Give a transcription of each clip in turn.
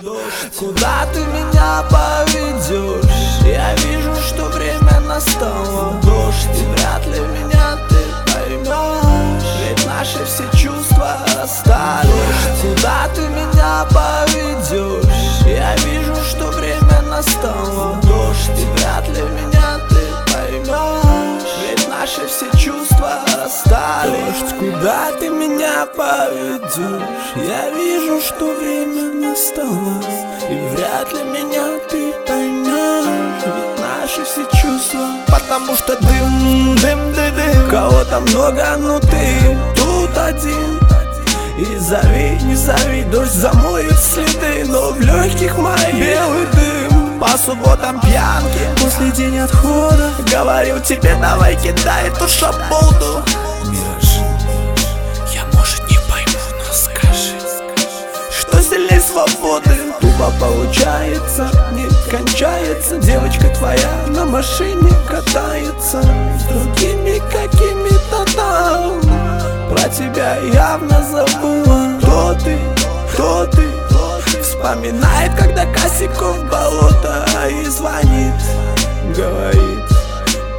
Куда ты меня поведешь? Я вижу, что время настало. И вряд ли меня ты поймешь, ведь наши все чувства расстались. Куда ты меня поведешь? Я вижу, что время настало. И вряд ли меня ты поймешь, ведь наши все чувства расстались. Куда ты меня поведешь? Я вижу, что время настало. И вряд ли меня ты поймешь, ведь наши все чувства. Потому что дым, дым, дым, дым. Кого-то много, но ты тут один. И зови, не зови, дождь замоет следы, но в легких моих белый дым. По субботам пьянки, после день отхода, говорил тебе, давай кидай эту шаболду. Мираж, я может не пойму, но скажи, что сильней свободы? Тупо получается, не кончается. Девочка твоя на машине катается с другими какими-то там. Про тебя явно забыла. Кто ты? Кто ты? Вспоминает, когда косяков болото, и звонит, говорит,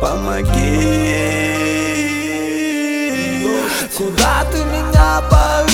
помоги. Куда ты меня поведешь?